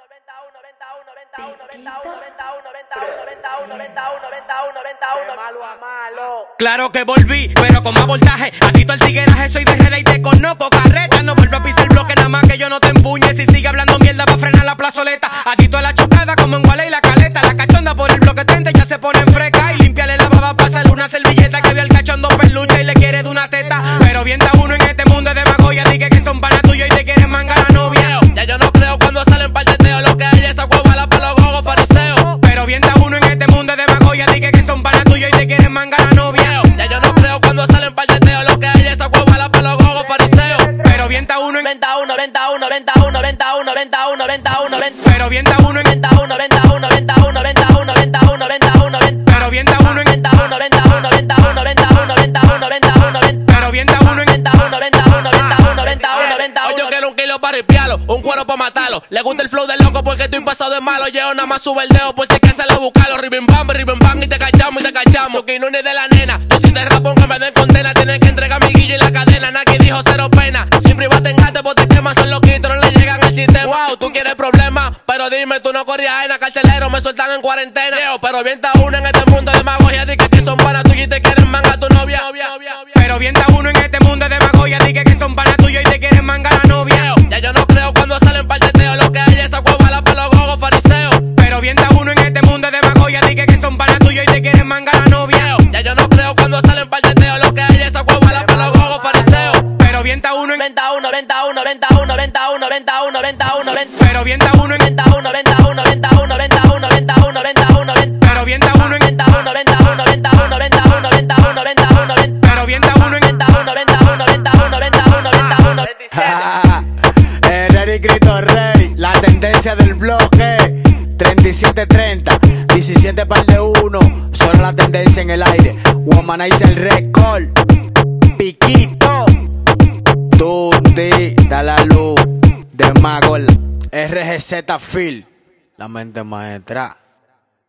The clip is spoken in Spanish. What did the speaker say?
Claro que volví, pero con más voltaje. Adicto al tigueraje, soy de Herrera y te conozco. Carreta, no vuelvo a pisar el bloque, nada más que yo no te empuñe. Si sigue hablando mierda pa' frenar la plazoleta. Adicto a la chocada como en Guale y la caleta. La cachonda por el bloque 30 ya se pone en freca. Y limpiarle la baba, pásale una servilleta. Que vio al cachondo peluche y le quiere de una teta. Pero bien está uno en este mundo de demagogia. Dije que son panas tuyos y te quieren mangar a novia. Ya yo no creo cuando salen pa'l teteo. Lo que hay esa huevala pa' los gogos fariseos. Pero bien está uno en este mundo de demagogia. Dije que son panas tuyos y te quieren mangar a novia. Ya yo no creo cuando salen pa'l teteo. Lo que hay esa huevala pa' los gogos fariseos. Pero bien está uno en 91, 91, 91, 91, 91, 91, 90. Pero bien está uno en 91, 91, 91, 91, 91, 91, 90. Pero bien está uno en 91, 91, 91, 91, 91, 91, 90. Pero bien está uno en 91, 91, 91, 91, 91. Yo quiero un kilo para ripiarlo, un cuero para matarlo. Le gusta el flow del loco porque estoy pasado de malo. Yo nada más sube el dedo por si que se lo buscarlo. Ribbon bam y te cachamos y te cachamos. Que no es de la nena. Yo si te rapo que me den condena. Tienes que entregar mi guilla y la cadena. Nadie dijo cero pena. Siempre iba a tengarte porque te queman. Son loquitos, no le llegan al sistema. Wow, tú quieres problemas. Pero dime, tú no corrías en la carcelero. Me sueltan en cuarentena. Pero bien está uno en este mundo de demagogia. Dije que son panas tuyos y te quieren mangar a tu novia. Pero bien está uno en este mundo de demagogia. Dije que son panas tuyos y te quieren mangar a novia. Ya yo no creo cuando salen pa'l teteo. Lo que hay esa huevala pa' los gogos fariseos. Pero bien está uno en este mundo de demagogia. Dije que son panas tuyos y te quieren mangar a novia. Ya yo no creo cuando salen pa'l teteo. Lo que hay esa huevala pa' los gogos fariseos. Pero bien está uno en 91, 91, 91, 91, 91, 91, 90. Pero bien está uno en 91, 91, 91, 91, 91, 91, 90. Pero bien está uno en 91, 91, 91, 91, 91, 91, 90. Pero bien está uno en 91, 91, 91, 91, 91, 91. Rey Grito Rey, la tendencia del bloque 37-30, 17 par de 1, solo la tendencia en el aire. Womanizer el récord, Piquito, Tuti, da la luz de Magol, RGZ Phil, la mente maestra.